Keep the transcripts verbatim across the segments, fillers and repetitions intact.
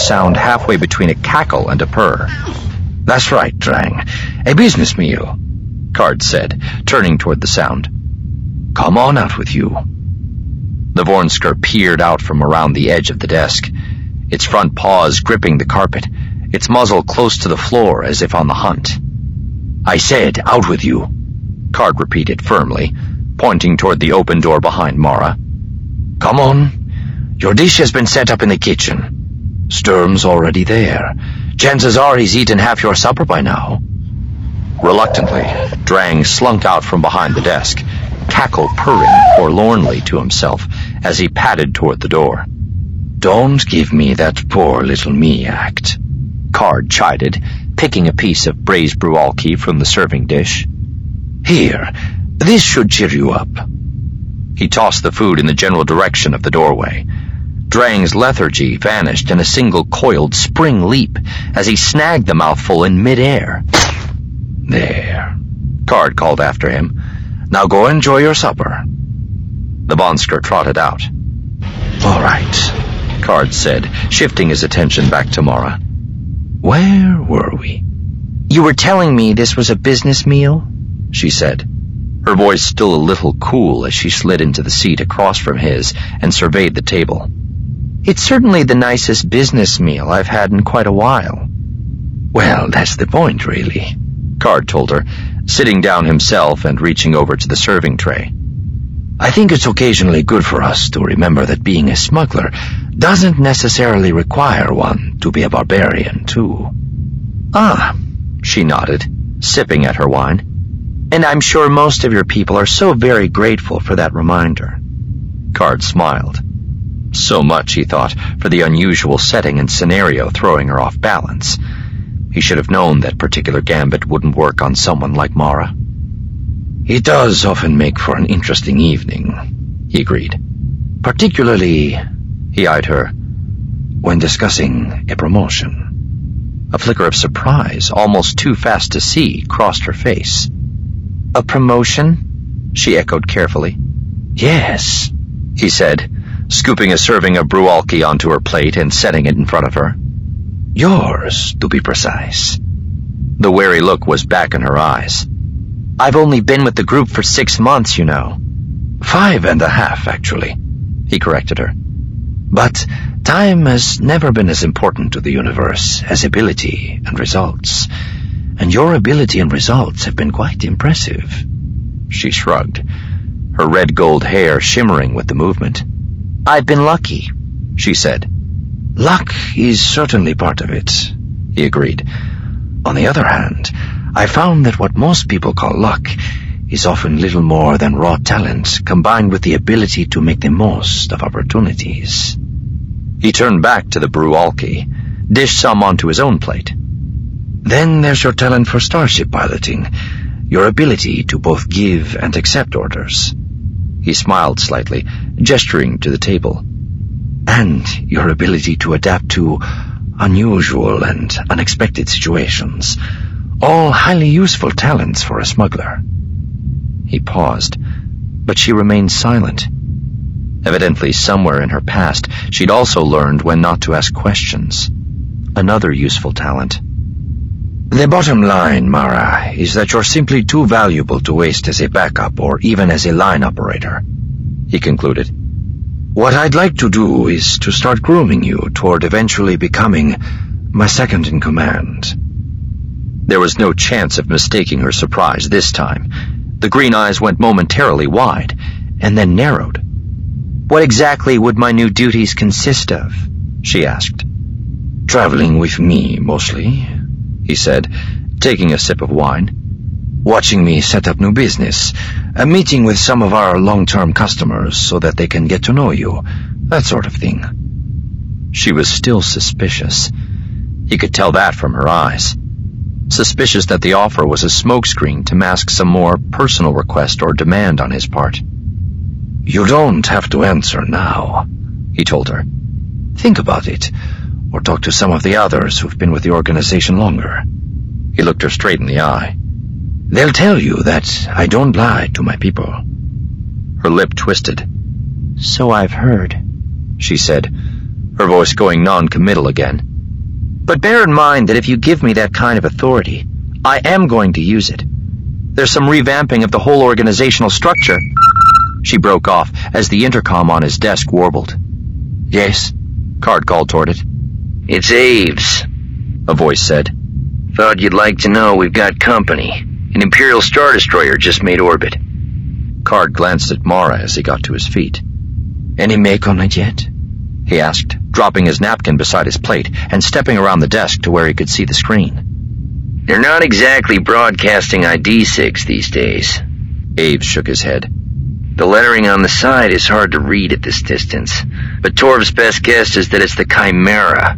sound halfway between a cackle and a purr. "That's right, Drang. A business meal," Card said, turning toward the sound. "Come on out with you." The Vornskr peered out from around the edge of the desk, its front paws gripping the carpet, its muzzle close to the floor as if on the hunt. "I said, out with you," Card repeated firmly, pointing toward the open door behind Mara. "Come on. Your dish has been set up in the kitchen. Sturm's already there. Chances are he's eaten half your supper by now." Reluctantly, Drang slunk out from behind the desk, cackle purring forlornly to himself as he padded toward the door. "Don't give me that poor little me act," Card chided, picking a piece of braised brualki from the serving dish. "Here, this should cheer you up." He tossed the food in the general direction of the doorway. Drang's lethargy vanished in a single coiled spring leap as he snagged the mouthful in midair. "There," Card called after him. "Now go enjoy your supper." The Vonskr trotted out. "All right," Card said, shifting his attention back to Mara. "Where were we?" "You were telling me this was a business meal?" she said, her voice still a little cool as she slid into the seat across from his and surveyed the table. "It's certainly the nicest business meal I've had in quite a while." "Well, that's the point, really," Card told her, sitting down himself and reaching over to the serving tray. "I think it's occasionally good for us to remember that being a smuggler doesn't necessarily require one to be a barbarian, too." "Ah," she nodded, sipping at her wine. "And I'm sure most of your people are so very grateful for that reminder." Card smiled. So much, he thought, for the unusual setting and scenario throwing her off balance. He should have known that particular gambit wouldn't work on someone like Mara. "It does often make for an interesting evening," he agreed. "Particularly," he eyed her, "when discussing a promotion." A flicker of surprise, almost too fast to see, crossed her face. "A promotion?" she echoed carefully. "Yes," he said, scooping a serving of brualki onto her plate and setting it in front of her. "Yours, to be precise." The wary look was back in her eyes. "I've only been with the group for six months, you know." Five and a half, actually," he corrected her. "But time has never been as important to the universe as ability and results. And your ability and results have been quite impressive." She shrugged, her red-gold hair shimmering with the movement. "I've been lucky," she said. "Luck is certainly part of it," he agreed. "On the other hand, I found that what most people call luck is often little more than raw talent combined with the ability to make the most of opportunities." He turned back to the brualki, dished some onto his own plate. "Then there's your talent for starship piloting, your ability to both give and accept orders." He smiled slightly, gesturing to the table. "And your ability to adapt to unusual and unexpected situations. All highly useful talents for a smuggler." He paused, but she remained silent. Evidently, somewhere in her past, she'd also learned when not to ask questions. Another useful talent. "The bottom line, Mara, is that you're simply too valuable to waste as a backup or even as a line operator," he concluded. "What I'd like to do is to start grooming you toward eventually becoming my second-in-command." There was no chance of mistaking her surprise this time. The green eyes went momentarily wide, and then narrowed. "What exactly would my new duties consist of?" she asked. "Traveling with me, mostly," he said, taking a sip of wine. "Watching me set up new business, a meeting with some of our long-term customers so that they can get to know you, that sort of thing." She was still suspicious. He could tell that from her eyes. Suspicious that the offer was a smokescreen to mask some more personal request or demand on his part. "You don't have to answer now," he told her. "Think about it, or talk to some of the others who've been with the organization longer." He looked her straight in the eye. "They'll tell you that I don't lie to my people." Her lip twisted. "So I've heard," she said, her voice going non-committal again. But bear in mind that if you give me that kind of authority, I am going to use it. There's some revamping of the whole organizational structure. She broke off as the intercom on his desk warbled. Yes? Card called toward it. It's Aves, a voice said. Thought you'd like to know we've got company. An Imperial Star Destroyer just made orbit. Card glanced at Mara as he got to his feet. Any make on it yet? He asked, dropping his napkin beside his plate and stepping around the desk to where he could see the screen. They're not exactly broadcasting I D six these days. Aves shook his head. The lettering on the side is hard to read at this distance, but Torv's best guess is that it's the Chimera.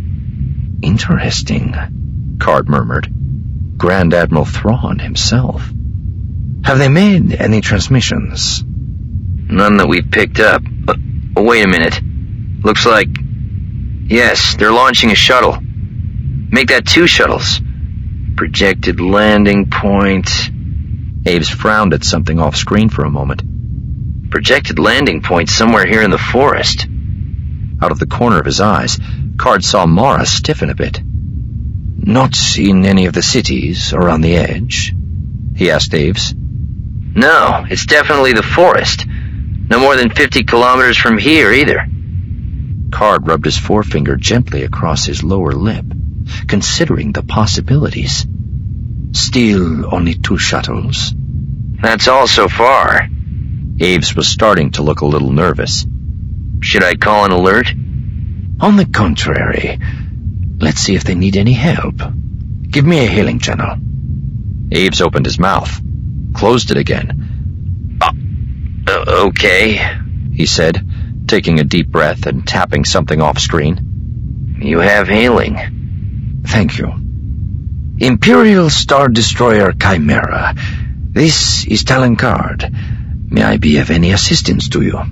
Interesting, Card murmured. Grand Admiral Thrawn himself. Have they made any transmissions? None that we've picked up. But oh, wait a minute. Looks like... Yes, they're launching a shuttle. Make that two shuttles. Projected landing point... Aves frowned at something off-screen for a moment. Projected landing point somewhere here in the forest. Out of the corner of his eyes, Card saw Mara stiffen a bit. Not in any of the cities around the edge? He asked Aves. No, it's definitely the forest. No more than fifty kilometers from here, either. Card rubbed his forefinger gently across his lower lip, considering the possibilities. Still only two shuttles? That's all so far. Aves was starting to look a little nervous. Should I call an alert? On the contrary. Let's see if they need any help. Give me a hailing channel. Aves opened his mouth, closed it again. Uh, uh, okay, he said, taking a deep breath and tapping something off-screen. You have hailing. Thank you. Imperial Star Destroyer Chimera. This is Talon Card. May I be of any assistance to you?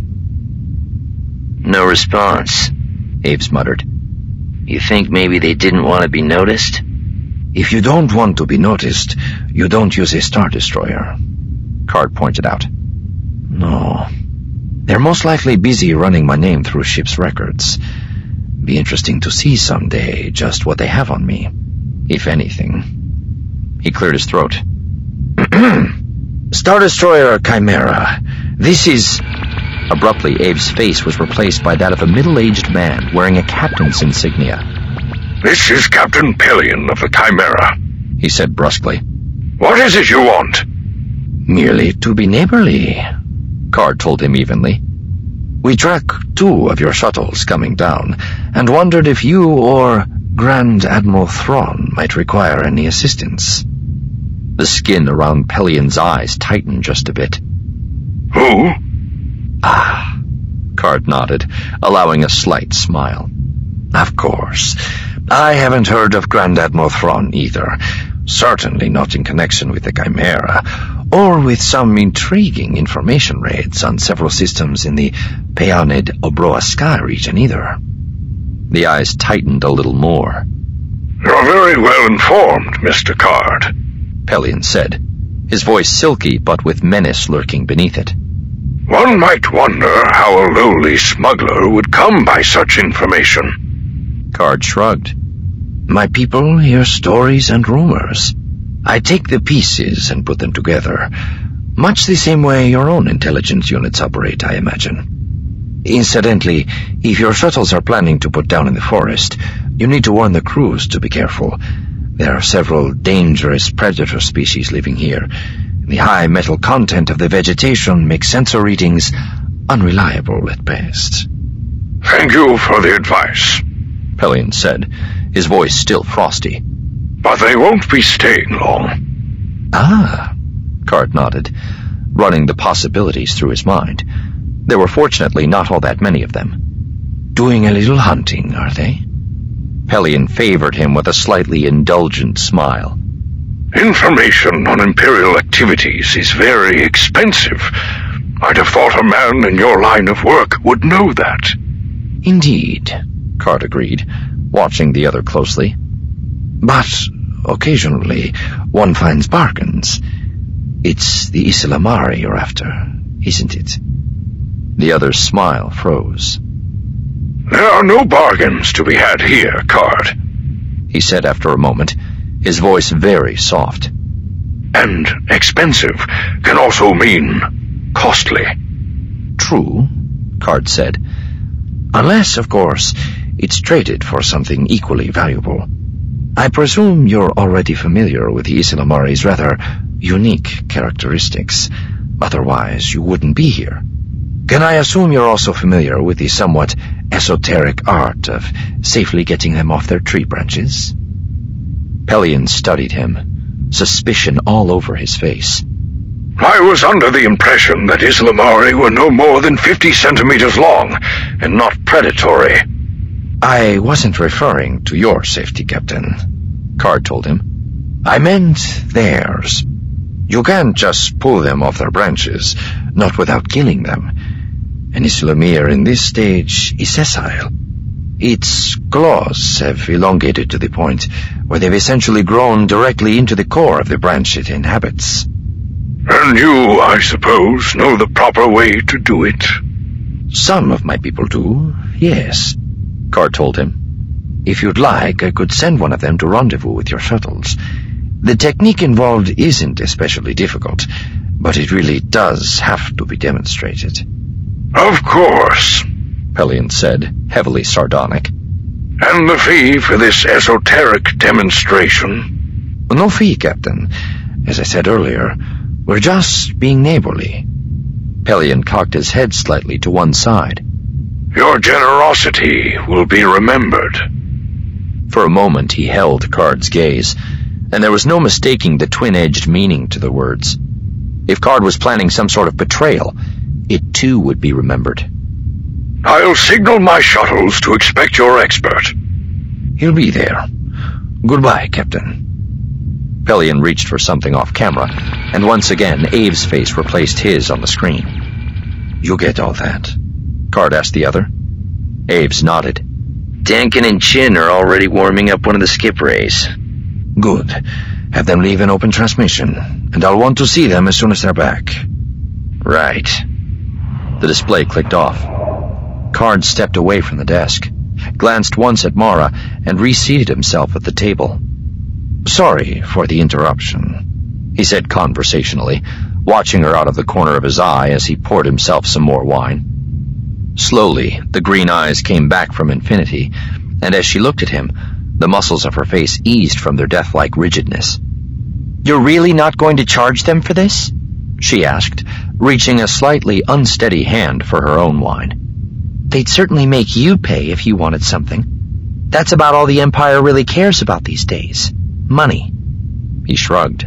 No response, Aves muttered. You think maybe they didn't want to be noticed? If you don't want to be noticed, you don't use a Star Destroyer, Card pointed out. No. They're most likely busy running my name through ship's records. Be interesting to see someday just what they have on me, if anything. He cleared his throat. Star Destroyer Chimera. This is... Abruptly, Aves' face was replaced by that of a middle-aged man wearing a captain's insignia. This is Captain Pelion of the Chimera, he said brusquely. What is it you want? Merely to be neighborly, Card told him evenly. We track two of your shuttles coming down, and wondered if you or Grand Admiral Thrawn might require any assistance. The skin around Pelion's eyes tightened just a bit. Who? Ah, Card nodded, allowing a slight smile. Of course. I haven't heard of Grand Admiral Thrawn either. Certainly not in connection with the Chimera, or with some intriguing information raids on several systems in the Peonid Obroa Sky region either. The eyes tightened a little more. You're very well informed, Mister Card, Pelion said, his voice silky but with menace lurking beneath it. One might wonder how a lowly smuggler would come by such information. Card shrugged. My people hear stories and rumors. I take the pieces and put them together, much the same way your own intelligence units operate, I imagine. Incidentally, if your shuttles are planning to put down in the forest, you need to warn the crews to be careful. There are several dangerous predator species living here. The high metal content of the vegetation makes sensor readings unreliable at best. Thank you for the advice, Pelion said, his voice still frosty. But they won't be staying long. Ah, Card nodded, running the possibilities through his mind. There were fortunately not all that many of them. Doing a little hunting, are they? Pelion favored him with a slightly indulgent smile. Information on Imperial activities is very expensive. I'd have thought a man in your line of work would know that. Indeed, Card agreed, watching the other closely. But occasionally one finds bargains. It's the Islamari you're after, isn't it? The other's smile froze. There are no bargains to be had here, Card. he said after a moment, his voice very soft. And expensive can also mean costly. True, Card said. Unless, of course, it's traded for something equally valuable. I presume you're already familiar with the Isla Mari's rather unique characteristics. Otherwise, you wouldn't be here. Can I assume you're also familiar with the somewhat esoteric art of safely getting them off their tree branches? Pelion studied him, suspicion all over his face. I was under the impression that Isla Mari were no more than fifty centimeters long, and not predatory. I wasn't referring to your safety, Captain, Card told him. I meant theirs. You can't just pull them off their branches, not without killing them. And Isla Mir in this stage is sessile. Its claws have elongated to the point where they've essentially grown directly into the core of the branch it inhabits. And you, I suppose, know the proper way to do it? Some of my people do, yes, Card told him. If you'd like, I could send one of them to rendezvous with your shuttles. The technique involved isn't especially difficult, but it really does have to be demonstrated. Of course, Pelion said, heavily sardonic. And the fee for this esoteric demonstration? No fee, Captain. As I said earlier, we're just being neighborly. Pelion cocked his head slightly to one side. Your generosity will be remembered. For a moment he held Card's gaze, and there was no mistaking the twin-edged meaning to the words. If Card was planning some sort of betrayal, it too would be remembered. I'll signal my shuttles to expect your expert. He'll be there. Goodbye, Captain. Pelion reached for something off camera, and once again Abe's face replaced his on the screen. You get all that? Card asked the other. Abe's nodded. Denkin and Chin are already warming up one of the skip rays. Good. Have them leave an open transmission, and I'll want to see them as soon as they're back. Right. The display clicked off. Card stepped away from the desk, glanced once at Mara, and reseated himself at the table. Sorry for the interruption, he said conversationally, watching her out of the corner of his eye as he poured himself some more wine. Slowly, the green eyes came back from infinity, and as she looked at him, the muscles of her face eased from their death-like rigidness. You're really not going to charge them for this? She asked, reaching a slightly unsteady hand for her own wine. They'd certainly make you pay if you wanted something. That's about all the Empire really cares about these days. Money. He shrugged.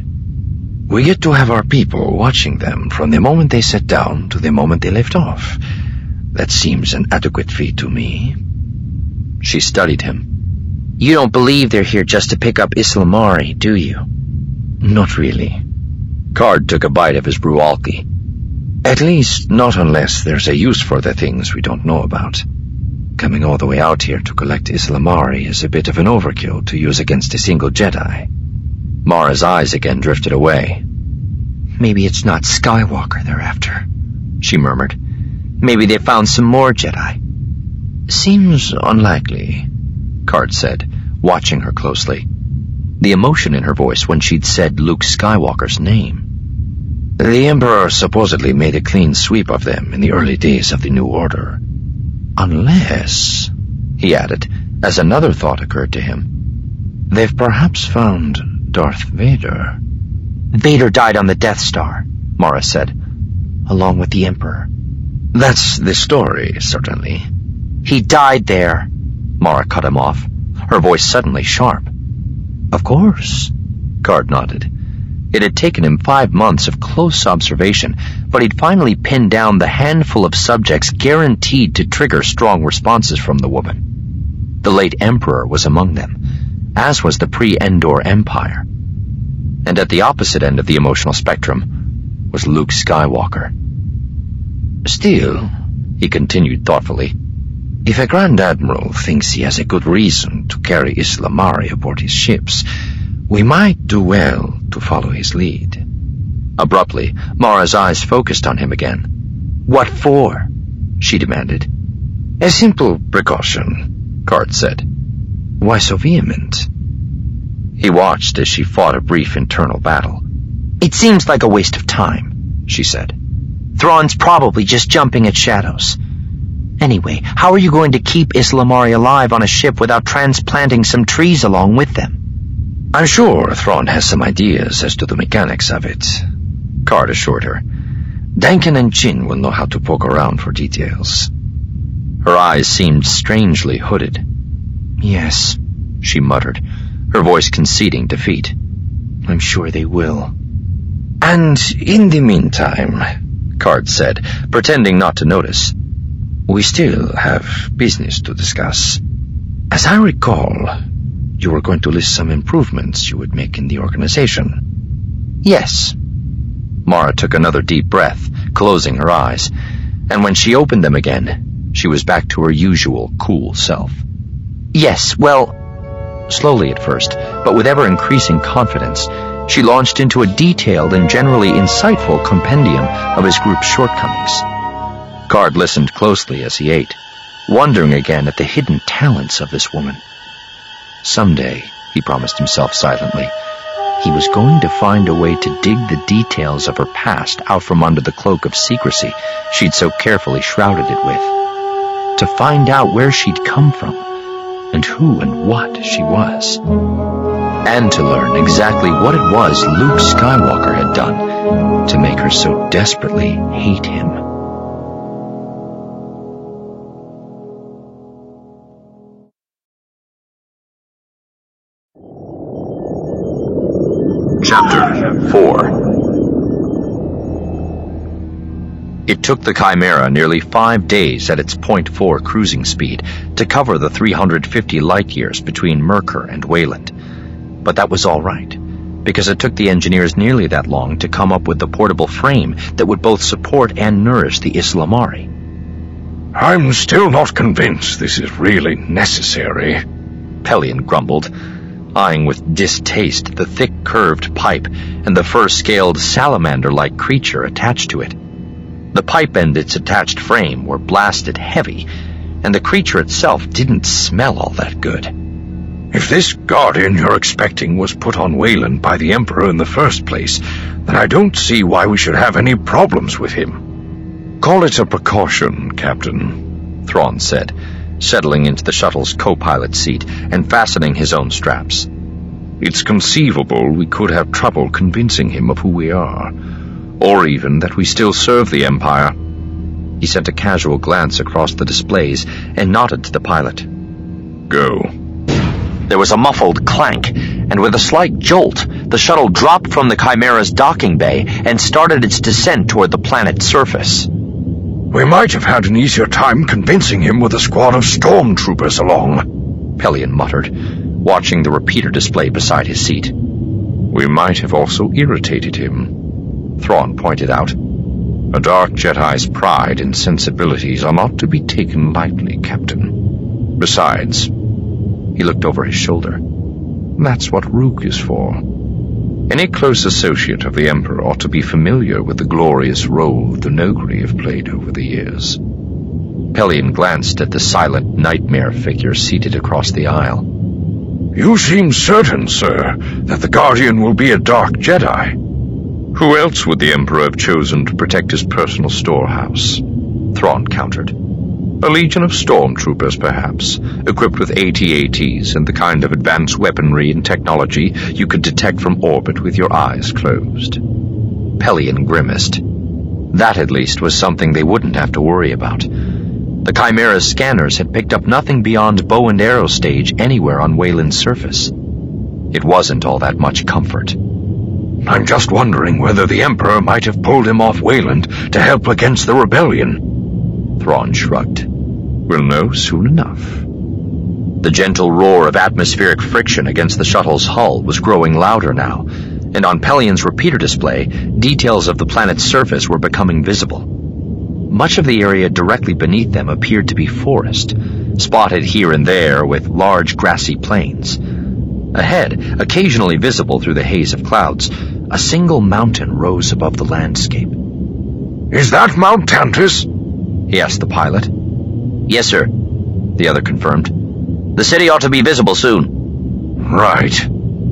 We get to have our people watching them from the moment they sat down to the moment they left off. That seems an adequate fee to me. She studied him. You don't believe they're here just to pick up Isla Mari, do you? Not really. Card took a bite of his brualki. At least not unless there's a use for the things we don't know about. Coming all the way out here to collect Isla Mari is a bit of an overkill to use against a single Jedi. Mara's eyes again drifted away. Maybe it's not Skywalker they're after, she murmured. Maybe they found some more Jedi. Seems unlikely, Card said, watching her closely. The emotion in her voice when she'd said Luke Skywalker's name. The Emperor supposedly made a clean sweep of them in the early days of the New Order. Unless, he added, as another thought occurred to him, they've perhaps found Darth Vader. Vader died on the Death Star, Mara said, along with the Emperor. That's the story, certainly. He died there, Mara cut him off, her voice suddenly sharp. Of course, Card nodded. It had taken him five months of close observation, but he'd finally pinned down the handful of subjects guaranteed to trigger strong responses from the woman. The late Emperor was among them, as was the pre-Endor Empire. And at the opposite end of the emotional spectrum was Luke Skywalker. Still, he continued thoughtfully, if a Grand Admiral thinks he has a good reason to carry Isla Mari aboard his ships, we might do well to follow his lead. Abruptly, Mara's eyes focused on him again. What for? She demanded. A simple precaution, Card said. Why so vehement? He watched as she fought a brief internal battle. "It seems like a waste of time," she said. "Thrawn's probably just jumping at shadows. Anyway, how are you going to keep Islamari alive on a ship without transplanting some trees along with them?" "I'm sure Thrawn has some ideas as to the mechanics of it," Karrde assured her. "Dankin and Jin will know how to poke around for details." Her eyes seemed strangely hooded. "Yes," she muttered, her voice conceding defeat. "I'm sure they will." "And in the meantime," Karrde said, pretending not to notice, "we still have business to discuss. As I recall, you were going to list some improvements you would make in the organization." "Yes." Mara took another deep breath, closing her eyes, and when she opened them again, she was back to her usual cool self. "Yes, well..." Slowly at first, but with ever-increasing confidence, she launched into a detailed and generally insightful compendium of his group's shortcomings. Karrde listened closely as he ate, wondering again at the hidden talents of this woman. Someday, he promised himself silently, he was going to find a way to dig the details of her past out from under the cloak of secrecy she'd so carefully shrouded it with. To find out where she'd come from, and who and what she was. And to learn exactly what it was Luke Skywalker had done to make her so desperately hate him. Chapter four. It took the Chimera nearly five days at its point four cruising speed to cover the three hundred fifty light-years between Merkur and Wayland. But that was all right, because it took the engineers nearly that long to come up with the portable frame that would both support and nourish the Islamari. "I'm still not convinced this is really necessary," Pelion grumbled, eyeing with distaste the thick curved pipe and the fur-scaled salamander-like creature attached to it. The pipe and its attached frame were blasted heavy, and the creature itself didn't smell all that good. "If this Guardian you're expecting was put on Wayland by the Emperor in the first place, then I don't see why we should have any problems with him." "Call it a precaution, Captain," Thrawn said, settling into the shuttle's co-pilot seat and fastening his own straps. "It's conceivable we could have trouble convincing him of who we are, or even that we still serve the Empire." He sent a casual glance across the displays and nodded to the pilot. "Go." There was a muffled clank, and with a slight jolt, the shuttle dropped from the Chimera's docking bay and started its descent toward the planet's surface. "We might have had an easier time convincing him with a squad of stormtroopers along," Pelion muttered, watching the repeater display beside his seat. "We might have also irritated him," Thrawn pointed out. "A dark Jedi's pride and sensibilities are not to be taken lightly, Captain. Besides," he looked over his shoulder, "that's what Rook is for. Any close associate of the Emperor ought to be familiar with the glorious role the Noghri have played over the years." Pelion glanced at the silent nightmare figure seated across the aisle. "You seem certain, sir, that the Guardian will be a dark Jedi." "Who else would the Emperor have chosen to protect his personal storehouse?" Thrawn countered. "A legion of stormtroopers, perhaps, equipped with A T A Ts and the kind of advanced weaponry and technology you could detect from orbit with your eyes closed." Pelion grimaced. That, at least, was something they wouldn't have to worry about. The Chimera's scanners had picked up nothing beyond bow and arrow stage anywhere on Wayland's surface. It wasn't all that much comfort. "I'm just wondering whether the Emperor might have pulled him off Wayland to help against the rebellion." Thrawn shrugged. "We'll know soon enough." The gentle roar of atmospheric friction against the shuttle's hull was growing louder now, and on Pelion's repeater display, details of the planet's surface were becoming visible. Much of the area directly beneath them appeared to be forest, spotted here and there with large grassy plains. Ahead, occasionally visible through the haze of clouds, a single mountain rose above the landscape. "Is that Mount Tantus?" he asked the pilot. "Yes, sir," the other confirmed. "The city ought to be visible soon." "Right."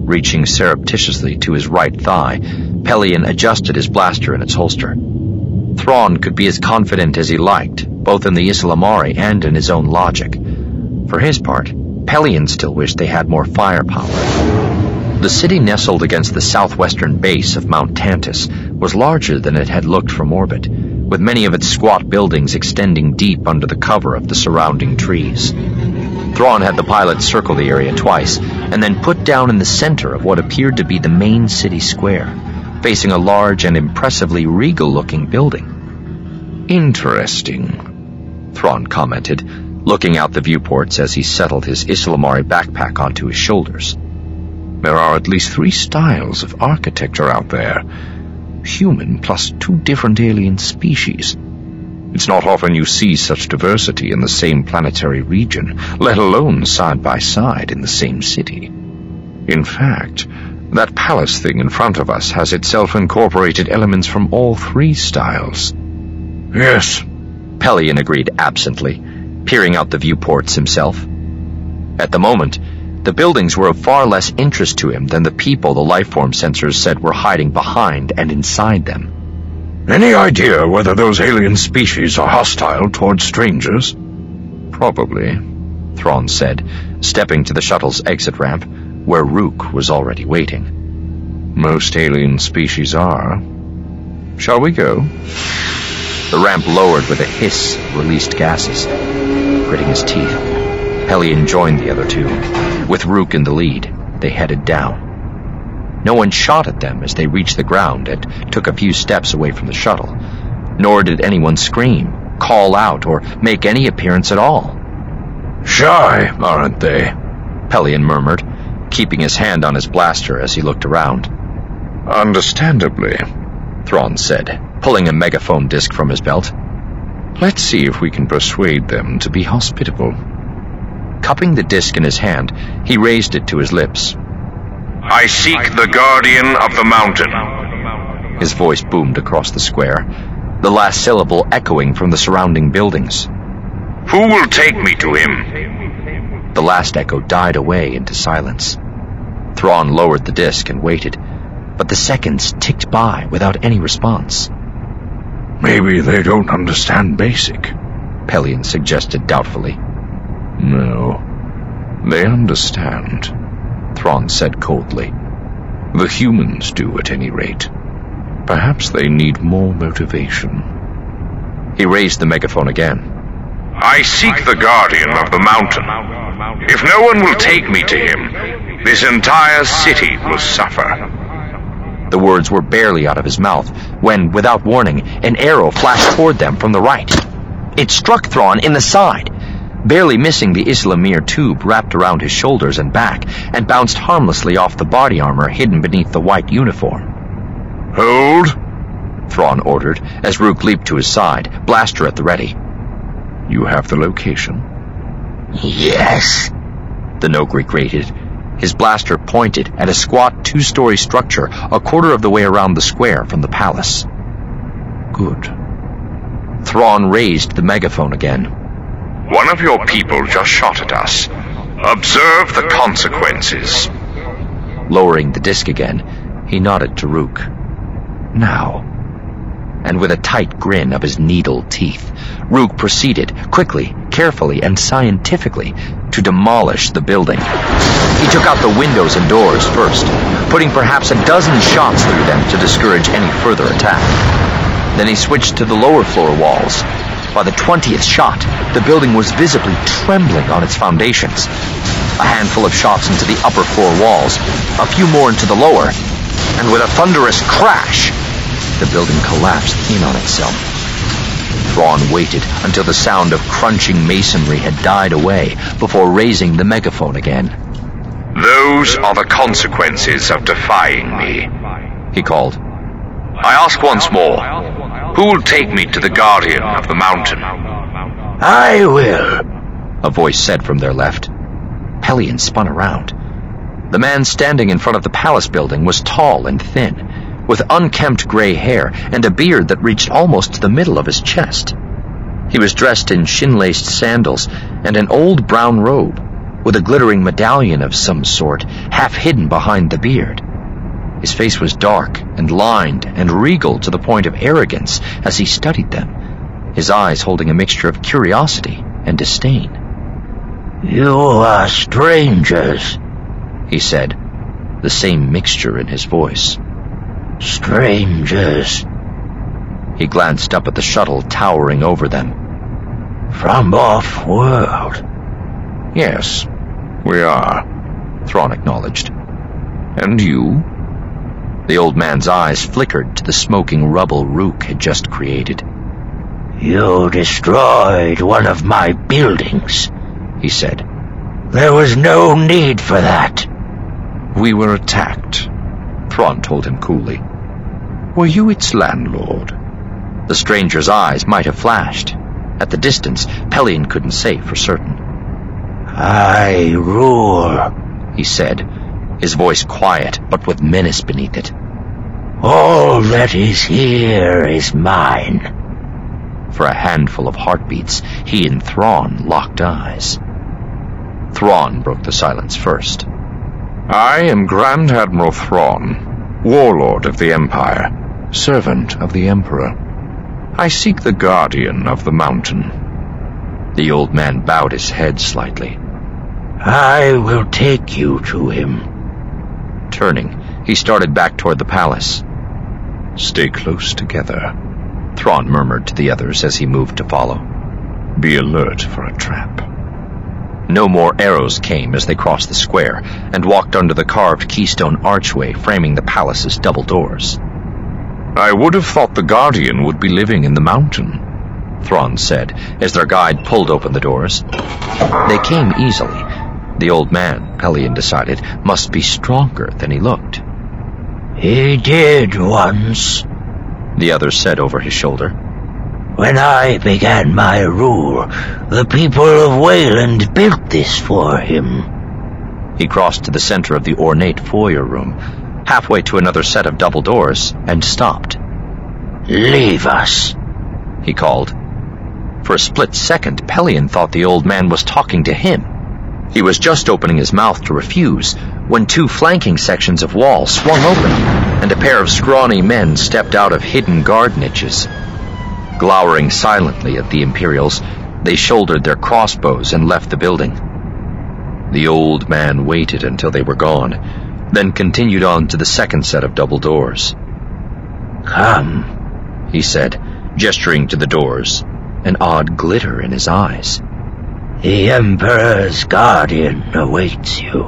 Reaching surreptitiously to his right thigh, Pelion adjusted his blaster in its holster. Thrawn could be as confident as he liked, both in the Islamari and in his own logic. For his part, Pelion still wished they had more firepower. The city nestled against the southwestern base of Mount Tantus was larger than it had looked from orbit, with many of its squat buildings extending deep under the cover of the surrounding trees. Thrawn had the pilot circle the area twice, and then put down in the center of what appeared to be the main city square, facing a large and impressively regal-looking building. Interesting, Thrawn commented, looking out the viewports as he settled his Islamari backpack onto his shoulders. There are at least three styles of architecture out there. Human plus two different alien species. It's not often you see such diversity in the same planetary region, let alone side by side in the same city. In fact, that palace thing in front of us has itself incorporated elements from all three styles. Yes, Pelion agreed absently, peering out the viewports himself. At the moment, the buildings were of far less interest to him than the people the lifeform sensors said were hiding behind and inside them. Any idea whether those alien species are hostile towards strangers? Probably, Thrawn said, stepping to the shuttle's exit ramp, where Rook was already waiting. Most alien species are. Shall we go? The ramp lowered with a hiss of released gases. Gritting his teeth, Pelion joined the other two. With Rook in the lead, they headed down. No one shot at them as they reached the ground and took a few steps away from the shuttle, nor did anyone scream, call out, or make any appearance at all. Shy, aren't they? Pelion murmured, keeping his hand on his blaster as he looked around. Understandably, Thrawn said, pulling a megaphone disc from his belt. Let's see if we can persuade them to be hospitable. Cupping the disc in his hand, he raised it to his lips. I seek the Guardian of the Mountain. His voice boomed across the square, the last syllable echoing from the surrounding buildings. Who will take me to him? The last echo died away into silence. Thrawn lowered the disc and waited, but the seconds ticked by without any response. Maybe they don't understand basic, Pelion suggested doubtfully. No, they understand, Thrawn said coldly. The humans do, at any rate. Perhaps they need more motivation. He raised the megaphone again. I seek the Guardian of the Mountain. If no one will take me to him, this entire city will suffer. The words were barely out of his mouth when, without warning, an arrow flashed toward them from the right. It struck Thrawn in the side, barely missing the Islamir tube wrapped around his shoulders and back, and bounced harmlessly off the body armor hidden beneath the white uniform. Hold, Thrawn ordered, as Rook leaped to his side, blaster at the ready. You have the location? Yes, the Nogri grated. His blaster pointed at a squat two-story structure a quarter of the way around the square from the palace. Good. Thrawn raised the megaphone again. One of your people just shot at us. Observe the consequences. Lowering the disc again, he nodded to Rook. Now. And with a tight grin of his needled teeth, Rook proceeded, quickly, carefully, and scientifically, to demolish the building. He took out the windows and doors first, putting perhaps a dozen shots through them to discourage any further attack. Then he switched to the lower floor walls. By the twentieth shot, the building was visibly trembling on its foundations. A handful of shots into the upper floor walls, a few more into the lower, and with a thunderous crash, the building collapsed in on itself. Thrawn waited until the sound of crunching masonry had died away before raising the megaphone again. Those are the consequences of defying me, he called. I ask once more, who will take me to the Guardian of the Mountain? I will, a voice said from their left. Pelion spun around. The man standing in front of the palace building was tall and thin, with unkempt gray hair and a beard that reached almost to the middle of his chest. He was dressed in shin-laced sandals and an old brown robe, with a glittering medallion of some sort half hidden behind the beard. His face was dark and lined and regal to the point of arrogance as he studied them, his eyes holding a mixture of curiosity and disdain. "You are strangers," he said, the same mixture in his voice. "Strangers." He glanced up at the shuttle towering over them. "From off-world." "Yes, we are," Thrawn acknowledged. "And you?" The old man's eyes flickered to the smoking rubble Rook had just created. "You destroyed one of my buildings," he said. "There was no need for that." "We were attacked," Thrawn told him coolly. "Were you its landlord?" The stranger's eyes might have flashed. At the distance, Pelion couldn't say for certain. "I rule," he said, his voice quiet but with menace beneath it. "All that is here is mine." For a handful of heartbeats, he and Thrawn locked eyes. Thrawn broke the silence first. "I am Grand Admiral Thrawn, warlord of the Empire, servant of the Emperor. I seek the Guardian of the Mountain." The old man bowed his head slightly. "I will take you to him." Turning, he started back toward the palace. "Stay close together," Thrawn murmured to the others as he moved to follow. "Be alert for a trap." No more arrows came as they crossed the square and walked under the carved keystone archway framing the palace's double doors. "I would have thought the Guardian would be living in the mountain," Thrawn said as their guide pulled open the doors. They came easily. The old man, Pelion decided, must be stronger than he looked. "He did once," the other said over his shoulder. "When I began my rule, the people of Wayland built this for him." He crossed to the center of the ornate foyer room, halfway to another set of double doors, and stopped. "Leave us," he called. For a split second, Pelion thought the old man was talking to him. He was just opening his mouth to refuse when two flanking sections of wall swung open, and a pair of scrawny men stepped out of hidden guard niches. Glowering silently at the Imperials, they shouldered their crossbows and left the building. The old man waited until they were gone, then continued on to the second set of double doors. "Come," he said, gesturing to the doors, an odd glitter in his eyes. "The Emperor's Guardian awaits you."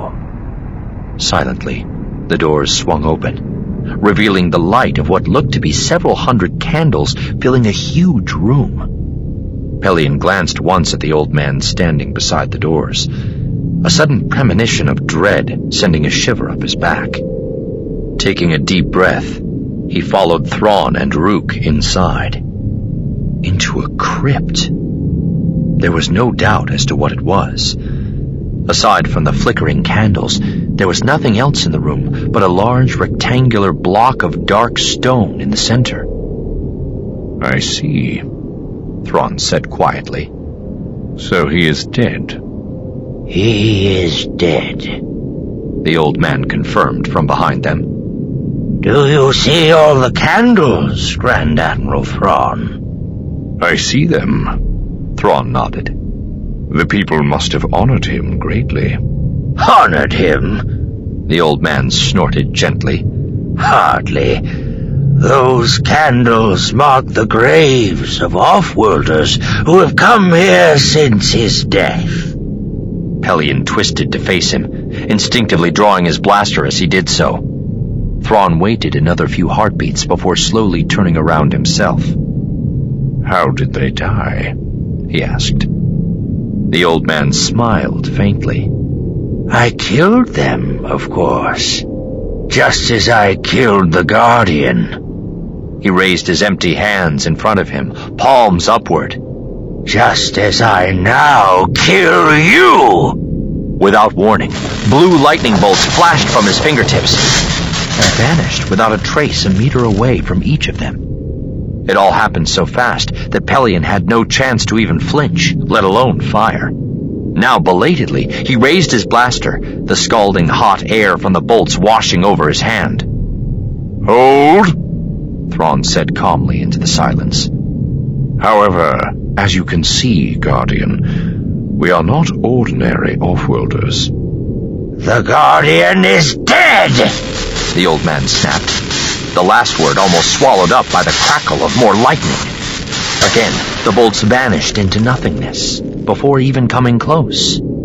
Silently, the doors swung open, revealing the light of what looked to be several hundred candles filling a huge room. Pelion glanced once at the old man standing beside the doors, a sudden premonition of dread sending a shiver up his back. Taking a deep breath, he followed Thrawn and Rook inside. Into a crypt. There was no doubt as to what it was. Aside from the flickering candles, there was nothing else in the room but a large rectangular block of dark stone in the center. "I see," Thrawn said quietly. "So he is dead." "He is dead," the old man confirmed from behind them. "Do you see all the candles, Grand Admiral Thrawn?" "I see them," Thrawn nodded. "The people must have honored him greatly." "Honored him?" The old man snorted gently. "Hardly. Those candles mark the graves of off-worlders who have come here since his death." Pelion twisted to face him, instinctively drawing his blaster as he did so. Thrawn waited another few heartbeats before slowly turning around himself. "How did they die?" he asked. The old man smiled faintly. "I killed them, of course. Just as I killed the Guardian." He raised his empty hands in front of him, palms upward. "Just as I now kill you!" Without warning, blue lightning bolts flashed from his fingertips and vanished without a trace a meter away from each of them. It all happened so fast that Pelion had no chance to even flinch, let alone fire. Now, belatedly, he raised his blaster, the scalding hot air from the bolts washing over his hand. Hold, Thrawn said calmly into the silence. However, as you can see, Guardian, we are not ordinary offworlders. The Guardian is dead! The old man snapped, the last word almost swallowed up by the crackle of more lightning. Again, the bolts vanished into nothingness, before even coming close.